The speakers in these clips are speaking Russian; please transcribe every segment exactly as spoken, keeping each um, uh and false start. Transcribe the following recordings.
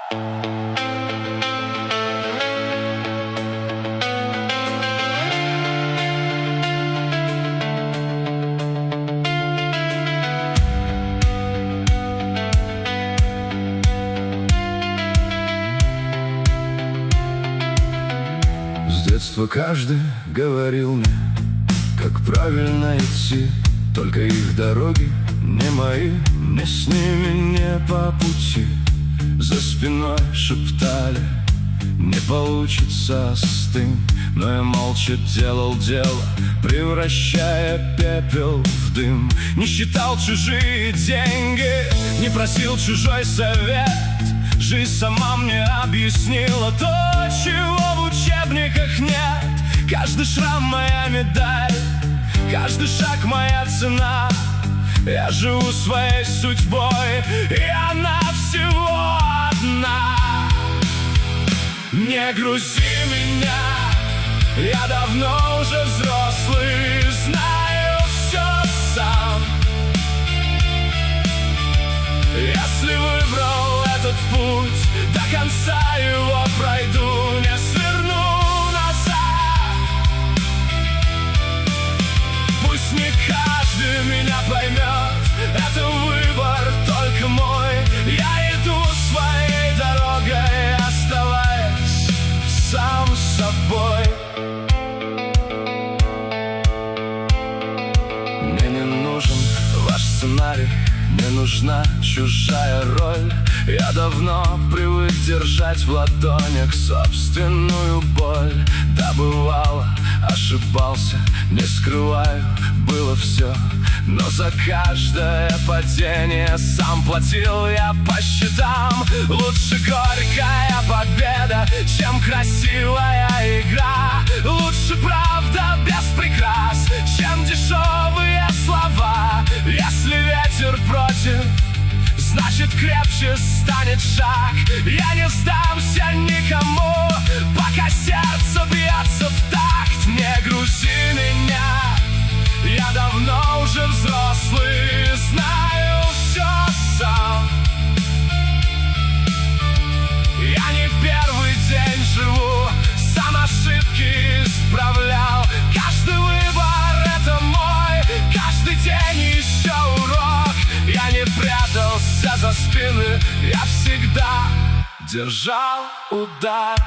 С детства каждый говорил мне, как правильно идти, только их дороги не мои, мне с ними не по пути. За спиной шептали, не получится остынь, но я молча делал дело, превращая пепел в дым. Не считал чужие деньги, не просил чужой совет. Жизнь сама мне объяснила то, чего в учебниках нет. Каждый шрам моя медаль, каждый шаг моя цена. Я живу своей судьбой, и она всего одна. Не грузи меня, я давно уже взрослый, знаю все сам. Если выбрал этот путь, до конца его пройду, не сверну назад. Пусть не каждый меня поймет, это выбор только мой. Я иду своей дорогой, оставаясь сам собой. Мне не нужен ваш сценарий, не нужна чужая роль. Я давно привык держать в ладонях собственную боль. Да, бывало, ошибался, не скрываю, было все. Но за каждое падение сам платил я по счетам. Лучше горькая победа, чем красивая игра. Лучше правда без прикрас, чем дешевые слова. Если ветер против, значит крепче станет шаг. Я не сдамся никому, пока сердце бьется в такт. Не грузи меня, я давно уже взрослый, знаю все сам. Я не первый день живу, сам ошибки исправлял. Каждый выбор — это мой, каждый день еще урок. Я не прятался за спины, я всегда держал удар.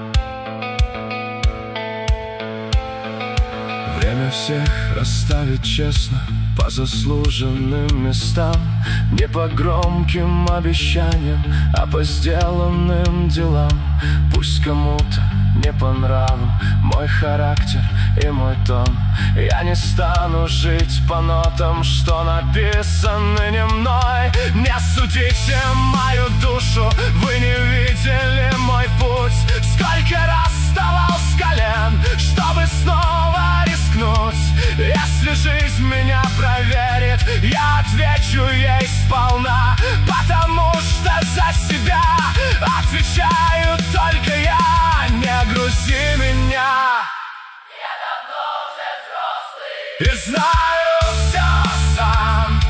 Время всех расставит честно по заслуженным местам. Не по громким обещаниям, а по сделанным делам. Пусть кому-то не по нраву мой характер и мой тон. Я не стану жить по нотам, что написаны не мной. Не судите мою душу, вы не видели мой путь. Сколько раз вставал с колен, чтобы снова рискнуть. Если жизнь меня проверит, я отвечу ей сполна, потому что за себя отвечаю только я. Не грузи меня, я давно уже взрослый и знаю все сам.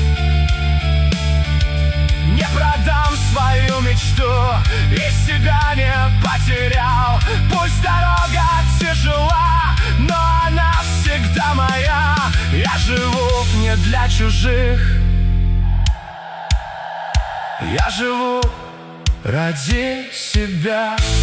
Не продам свою мечту и себя не потерял. Пусть дорога тяжела, но она всегда моя. Я живу не для чужих, я живу ради себя.